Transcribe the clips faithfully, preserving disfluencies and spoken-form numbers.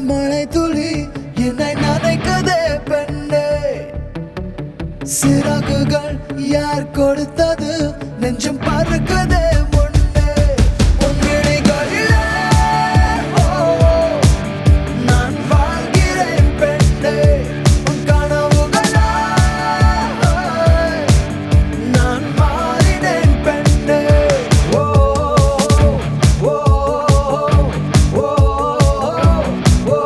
மழை துளி என்னை நனைக்குதே பெண்ணே. சிறகுகள் யார் கொடுத்தது நெஞ்சம் பறக்குதே முன்னே. உன் விழிகளிலே நான் வாழ்கிறேன் பெண்ணே. உன் கனவுகளாய் நான் மாறினேன் பெண்ணே. ஓ ஓ ஓ ஓ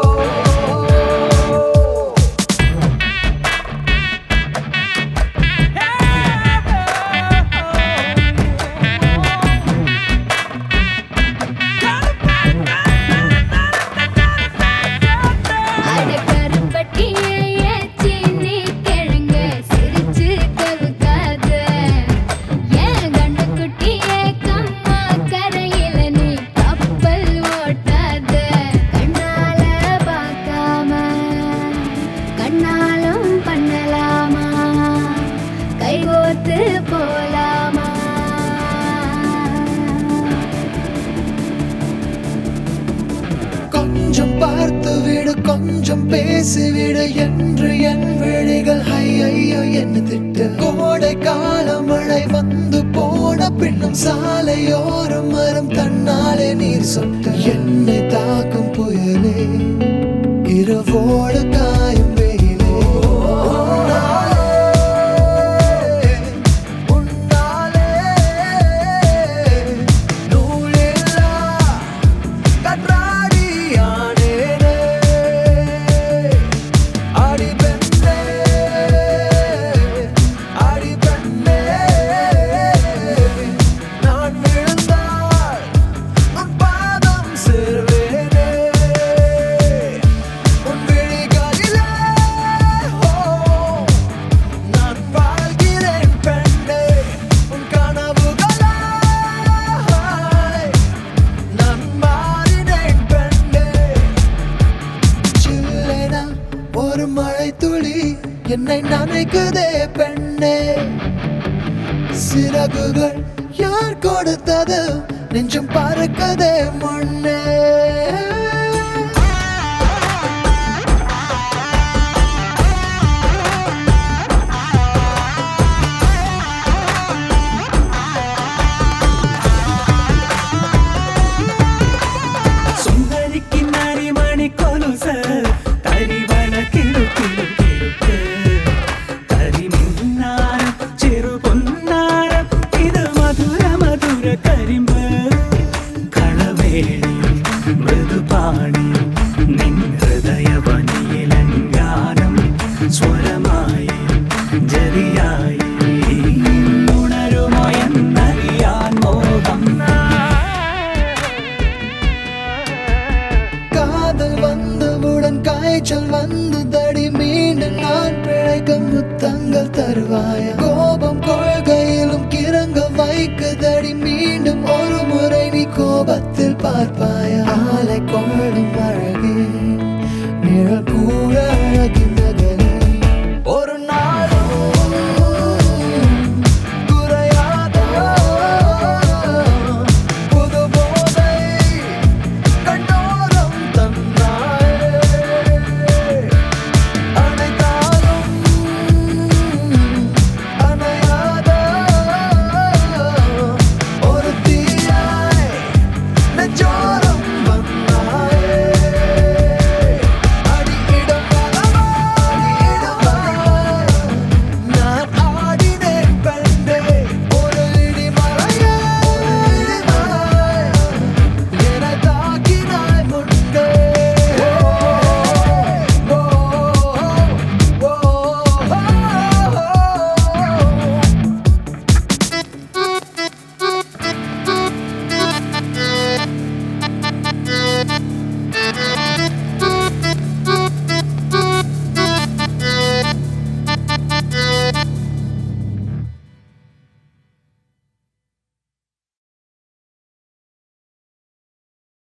போலாமா? கொஞ்சம் பார்த்து விடு கொஞ்சம் பேசிவிடு என்று என் விழிகள் ஐயோ என்ன திட்டு. கோடை கால மழை வந்து போன பின்னும் சாலையோரம் மரம் தன்னாலே நீர் சொட்டு. என்னை தாக்கும் புயலே இரவோடு காயும் வெயிலே. உன்னாலே நூலில்லா கற்றாடியானேனே. அடி பெண்ணே அடி பெண்ணே நான் விழுந்தால் உன் பாதம் சேர்வேனே. உன் விழிகளிலே நான் வாழ்கிறேன் பெண்ணே. உன் கனவுகளாய் நான் மாறினேன் பெண்ணே. சில்லென ஒரு மழை துளி என்னை நனைக்குதே பெண்ணே. சிறகுகள் யார் கொடுத்தது நெஞ்சம் பறக்குதே முன்னே. சுந்தரிக்கு நரிமணி கொலுச தரிவன கிடு கிடு கிடுக்கு கரி மின்னாரம் சிறு பொன்னாரம் இது மதுர மதுர கரிம்பு களவேணியும் மிருதுபாணியும் நின் ഹൃദയവനിയിലങ്കാരം സ്വരമായി ജതിയായി ഉണരുമോ എന്നറിയാൻ മോഹം. காதல் வந்தவுடன் காய்ச்சல் வந்து தடி மீண்டும் நான் பிழைக்க முத்தங்கள் தருவாயா. கோபம் கொள்கையிலும் கிறங்க வைக்குதடி மீண்டும் ஒரு முறை நீ கோபத்தில் பார்ப்பாயா. ஆலை கொள்ளும் அழகே